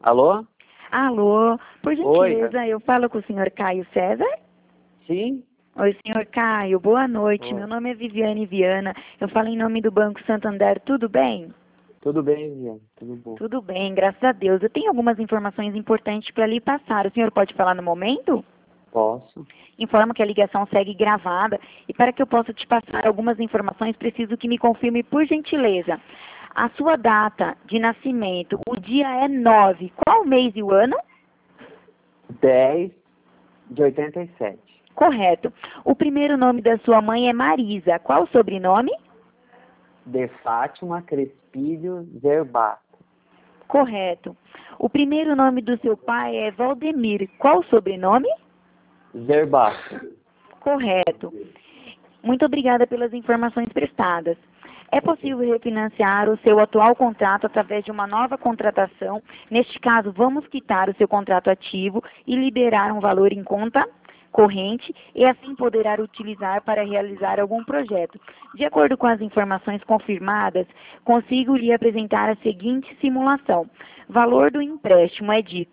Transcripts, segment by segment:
Alô? Alô, por Oi. gentileza, eu falo com o senhor Caio César? Sim? Oi, senhor Caio, boa noite. Oi. Meu nome é Viviane Viana, eu falo em nome do Banco Santander, tudo bem? Tudo bem, Viviane? Tudo bom? Tudo bem, graças a Deus. Eu tenho algumas informações importantes para lhe passar. O senhor pode falar no momento? Posso? Informo que a ligação segue gravada e para que eu possa te passar algumas informações, preciso que me confirme, por gentileza, a sua data de nascimento. O dia é 9. Qual o mês e o ano? 10 de 87. Correto. O primeiro nome da sua mãe é Marisa. Qual o sobrenome? De Fátima Crespílio Zerbato. Correto. O primeiro nome do seu pai é Valdemir. Qual o sobrenome? Zerbato. Correto. Muito obrigada pelas informações prestadas. É possível refinanciar o seu atual contrato através de uma nova contratação. Neste caso, vamos quitar o seu contrato ativo e liberar um valor em conta corrente e assim poderá utilizar para realizar algum projeto. De acordo com as informações confirmadas, consigo lhe apresentar a seguinte simulação. Valor do empréstimo é de R$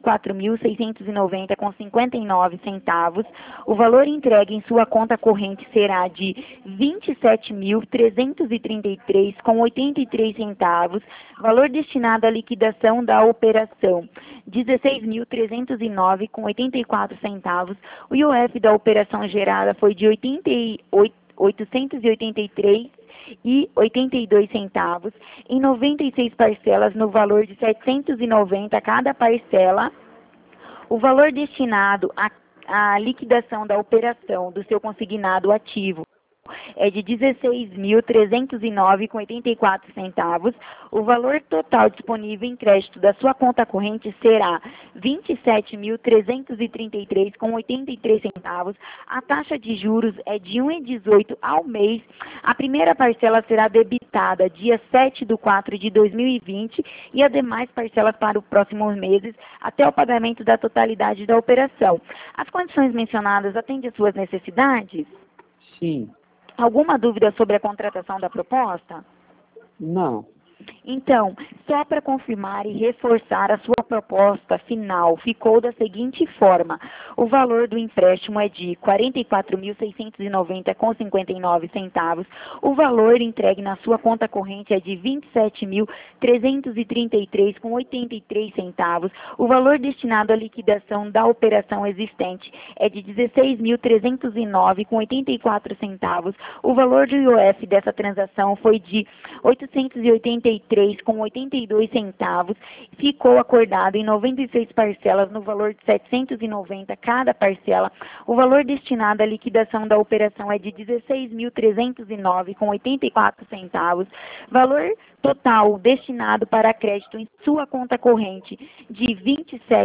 44.690,59 centavos. O valor entregue em sua conta corrente será de R$ 27.333,83 centavos. Valor destinado à liquidação da operação, R$ 16.309,84 centavos. O IOF da operação gerada foi de R$ 883,82 centavos, em 96 parcelas no valor de 790 cada parcela. O valor destinado à liquidação da operação do seu consignado ativo é de R$ 16.309,84 centavos. O valor total disponível em crédito da sua conta corrente será R$ 27.333,83 centavos. A taxa de juros é de 1,18 ao mês. A primeira parcela será debitada dia 7/4 de 2020 e as demais parcelas para os próximos meses até o pagamento da totalidade da operação. As condições mencionadas atendem às suas necessidades? Sim. Alguma dúvida sobre a contratação da proposta? Não. Então, só para confirmar e reforçar, a sua proposta final ficou da seguinte forma. O valor do empréstimo é de R$ 44.690,59 centavos. O valor entregue na sua conta corrente é de R$ 27.333,83 centavos. O valor destinado à liquidação da operação existente é de R$ 16.309,84 centavos. O valor do IOF dessa transação foi de R$ 883,82 centavos. Ficou acordado em 96 parcelas no valor de 790 cada parcela. O valor destinado à liquidação da operação é de R$ 16.309,84 centavos. Valor total destinado para crédito em sua conta corrente de R$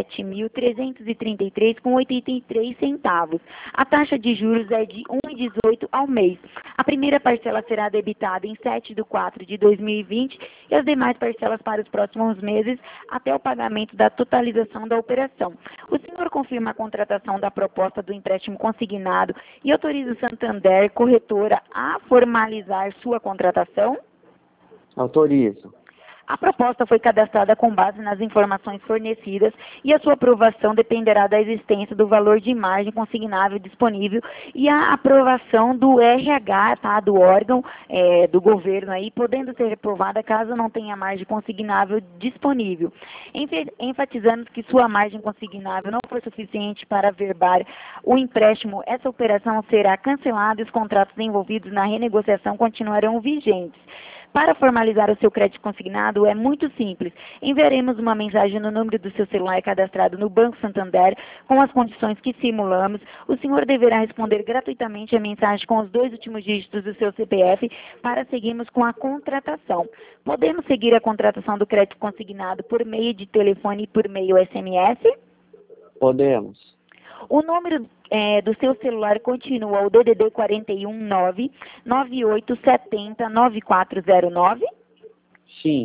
27.333,83 centavos. A taxa de juros é de 1,18 ao mês. A primeira parcela será debitada em 7/4 de 2020 e as demais parcelas para os próximos meses até o pagamento da totalização da operação. O senhor confirma a contratação da proposta do empréstimo consignado e autoriza o Santander, corretora, a formalizar sua contratação? Autorizo. A proposta foi cadastrada com base nas informações fornecidas e a sua aprovação dependerá da existência do valor de margem consignável disponível e a aprovação do RH, tá, do órgão do governo aí, podendo ser reprovada caso não tenha margem consignável disponível. Enfatizando que sua margem consignável não for suficiente para averbar o empréstimo, essa operação será cancelada e os contratos envolvidos na renegociação continuarão vigentes. Para formalizar o seu crédito consignado é muito simples. Enviaremos uma mensagem no número do seu celular cadastrado no Banco Santander com as condições que simulamos. O senhor deverá responder gratuitamente a mensagem com os 2 últimos dígitos do seu CPF para seguirmos com a contratação. Podemos seguir a contratação do crédito consignado por meio de telefone e por meio SMS? Podemos. O número do seu celular continua o DDD 41 9 9870 9409? Sim.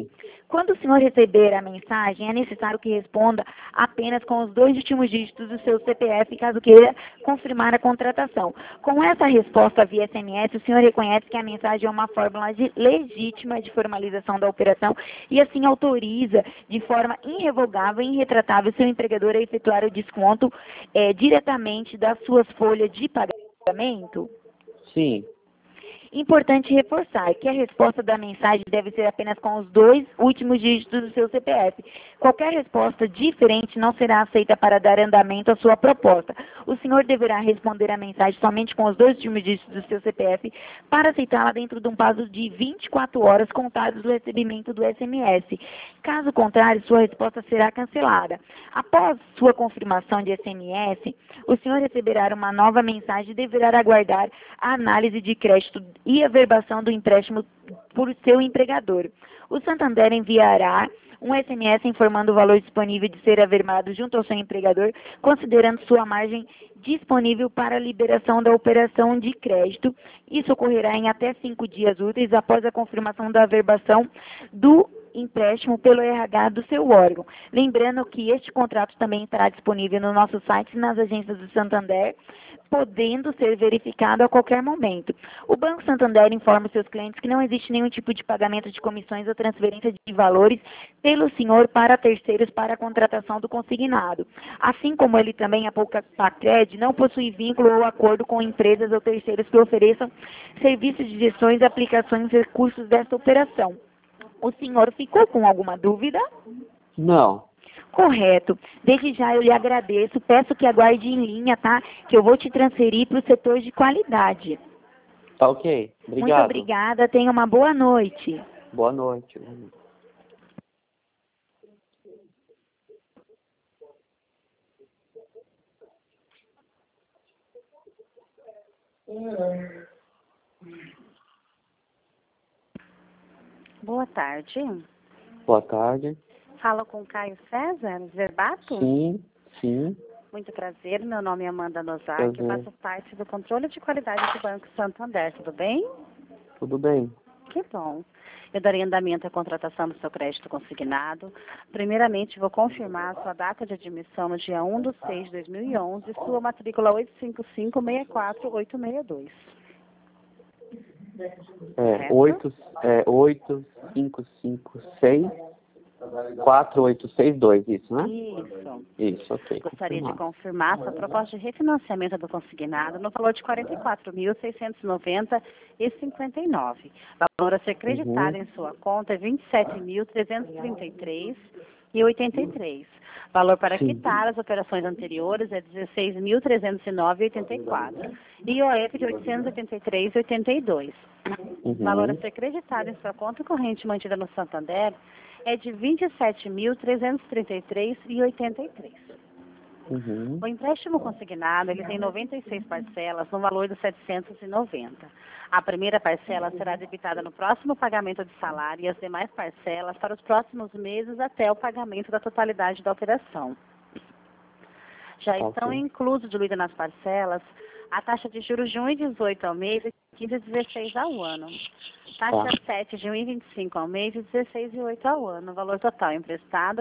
Quando o senhor receber a mensagem, é necessário que responda apenas com os 2 últimos dígitos do seu CPF, caso queira confirmar a contratação. Com essa resposta via SMS, o senhor reconhece que a mensagem é uma fórmula legítima de formalização da operação e assim autoriza de forma irrevogável e irretratável seu empregador a efetuar o desconto diretamente das suas folhas de pagamento? Sim. Importante reforçar que a resposta da mensagem deve ser apenas com os 2 últimos dígitos do seu CPF. Qualquer resposta diferente não será aceita para dar andamento à sua proposta. O senhor deverá responder a mensagem somente com os 2 últimos dígitos do seu CPF para aceitá-la dentro de um prazo de 24 horas contados do recebimento do SMS. Caso contrário, sua resposta será cancelada. Após sua confirmação de SMS, o senhor receberá uma nova mensagem e deverá aguardar a análise de crédito e a verbação do empréstimo por seu empregador. O Santander enviará um SMS informando o valor disponível de ser averbado junto ao seu empregador, considerando sua margem disponível para a liberação da operação de crédito. Isso ocorrerá em até 5 dias úteis após a confirmação da averbação do empréstimo pelo RH do seu órgão. Lembrando que este contrato também estará disponível no nosso site e nas agências do Santander, podendo ser verificado a qualquer momento. O Banco Santander informa seus clientes que não existe nenhum tipo de pagamento de comissões ou transferência de valores pelo senhor para terceiros para a contratação do consignado. Assim como ele também, a Pacred, não possui vínculo ou acordo com empresas ou terceiros que ofereçam serviços de gestões, aplicações e recursos desta operação. O senhor ficou com alguma dúvida? Não. Correto. Desde já eu lhe agradeço. Peço que aguarde em linha, tá? Que eu vou te transferir para o setor de qualidade. Tá ok. Obrigado. Muito obrigada. Tenha uma boa noite. Boa noite. Boa tarde. Boa tarde. Fala com Caio César, Verbato? Sim, sim. Muito prazer, meu nome é Amanda Nozak, eu faço parte do controle de qualidade do Banco Santander, tudo bem? Tudo bem. Que bom. Eu darei andamento à contratação do seu crédito consignado. Primeiramente, vou confirmar a sua data de admissão no dia 1/6/2011, sua matrícula 855-64862. É 855564862, isso, né? Isso. Isso, ok. Gostaria de Confirmado. confirmar sua proposta de refinanciamento do consignado no valor de R$ 44.690,59. Valor a ser creditado em sua conta é R$ 27.333,83. Valor para Sim. quitar as operações anteriores é R$ 16.309,84. IOF de R$ 883,82. Valor a ser creditado em sua conta corrente mantida no Santander é de R$ 27.333,83. Uhum. O empréstimo consignado ele tem 96 parcelas no valor de 790. A primeira parcela será debitada no próximo pagamento de salário e as demais parcelas para os próximos meses até o pagamento da totalidade da operação. Já estão inclusos, diluída nas parcelas, a taxa de juros de 1,18 ao mês e 15,16 ao ano. Taxa 7 de 1,25 ao mês e 16,8 ao ano. Valor total emprestado, R$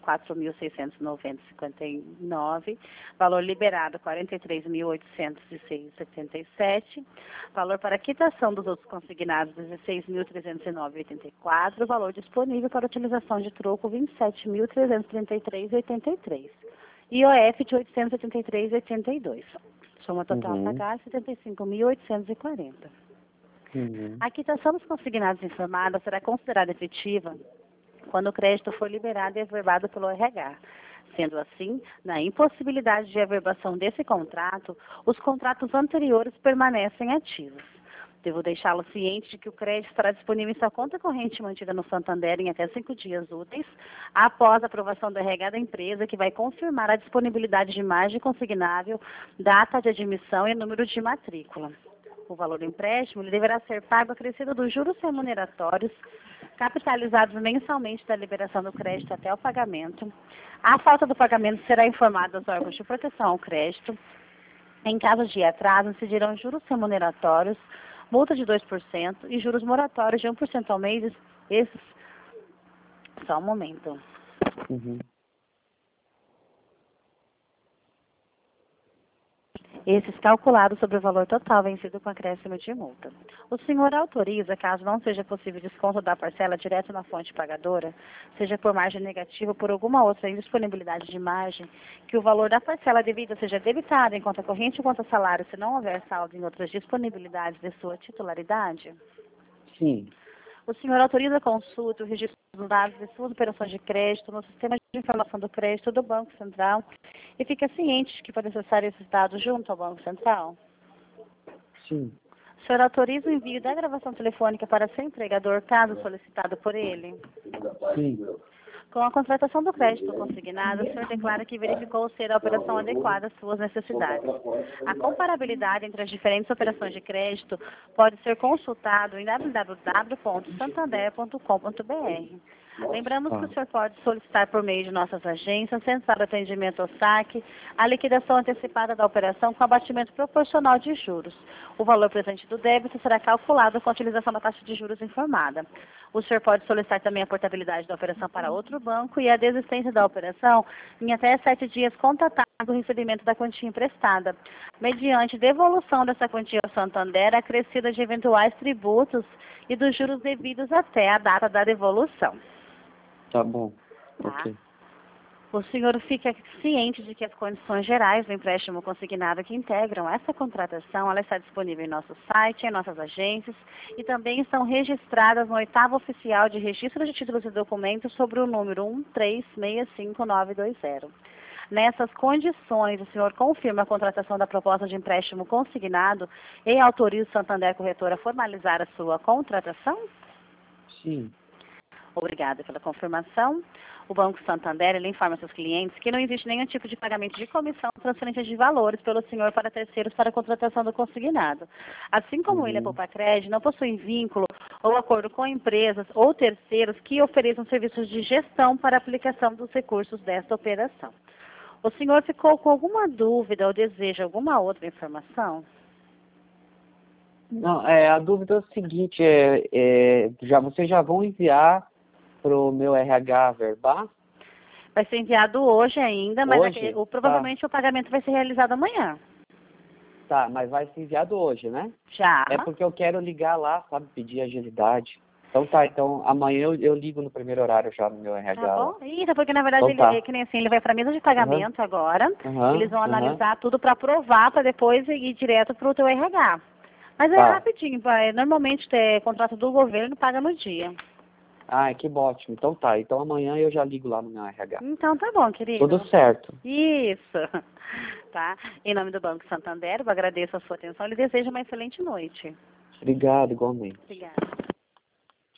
44.690,59. Valor liberado, R$ 43.806,77. Valor para quitação dos outros consignados, R$ 16.309,84. Valor disponível para utilização de troco, R$ 27.333,83. IOF de R$ 883,82. Soma total a pagar, R$ 75.840. A quitação dos consignados informados será considerada efetiva quando o crédito for liberado e averbado pelo RH. Sendo assim, na impossibilidade de averbação desse contrato, os contratos anteriores permanecem ativos. Devo deixá-lo ciente de que o crédito estará disponível em sua conta corrente mantida no Santander em até 5 dias úteis, após a aprovação do RH da empresa, que vai confirmar a disponibilidade de margem consignável, data de admissão e número de matrícula. O valor do empréstimo ele deverá ser pago acrescido dos juros remuneratórios, capitalizados mensalmente da liberação do crédito até o pagamento. A falta do pagamento será informada aos órgãos de proteção ao crédito. Em caso de atraso, incidirão juros remuneratórios, multa de 2% e juros moratórios de 1% ao mês. Esses Só um momento. Uhum. Esses calculados sobre o valor total vencido com acréscimo de multa. O senhor autoriza, caso não seja possível desconto da parcela direto na fonte pagadora, seja por margem negativa ou por alguma outra indisponibilidade de margem, que o valor da parcela devida seja debitado em conta corrente ou conta salário, se não houver saldo em outras disponibilidades de sua titularidade? Sim. O senhor autoriza a consulta e o registro dos dados de suas operações de crédito no sistema de informação do crédito do Banco Central e fica ciente de que pode acessar esses dados junto ao Banco Central? Sim. O senhor autoriza o envio da gravação telefônica para seu empregador, caso solicitado por ele? Sim. Com a contratação do crédito consignado, o senhor declara que verificou ser a operação adequada às suas necessidades. A comparabilidade entre as diferentes operações de crédito pode ser consultado em www.santander.com.br. Lembramos que o senhor pode solicitar por meio de nossas agências, central de atendimento ao saque, a liquidação antecipada da operação com abatimento proporcional de juros. O valor presente do débito será calculado com a utilização da taxa de juros informada. O senhor pode solicitar também a portabilidade da operação para outro banco e a desistência da operação em até 7 dias contatado o recebimento da quantia emprestada, mediante devolução dessa quantia ao Santander acrescida de eventuais tributos e dos juros devidos até a data da devolução. Tá bom. Tá? Ok. O senhor fica ciente de que as condições gerais do empréstimo consignado que integram essa contratação, ela está disponível em nosso site, em nossas agências e também estão registradas no 8º Oficial de Registro de Títulos e Documentos sobre o número 1365920. Nessas condições, o senhor confirma a contratação da proposta de empréstimo consignado e autoriza o Santander Corretora a formalizar a sua contratação? Sim. Obrigada pela confirmação. O Banco Santander ele informa seus clientes que não existe nenhum tipo de pagamento de comissão ou transferência de valores pelo senhor para terceiros para a contratação do consignado. Assim como o Ilha Poupacred não possui vínculo ou acordo com empresas ou terceiros que ofereçam serviços de gestão para a aplicação dos recursos desta operação. O senhor ficou com alguma dúvida ou deseja alguma outra informação? Não, a dúvida é o seguinte, vocês já vão enviar para o meu RH verbal? Vai ser enviado hoje ainda, mas Hoje? provavelmente o pagamento vai ser realizado amanhã. Tá, mas vai ser enviado hoje, né? Já. É porque eu quero ligar lá, sabe, pedir agilidade. Então tá, então amanhã eu ligo no primeiro horário já no meu RH. Tá bom? Lá. Isso, porque na verdade Então, ele, que nem assim, ele vai para a mesa de pagamento agora. Eles vão analisar tudo para aprovar, para depois ir direto para o teu RH. Mas é rapidinho, normalmente contrato do governo paga no dia. Ah, que ótimo. Então tá, então amanhã eu já ligo lá no meu RH. Então tá bom, querido. Tudo certo. Isso. Tá? Em nome do Banco Santander, eu agradeço a sua atenção e lhe desejo uma excelente noite. Obrigado, igualmente. Obrigada.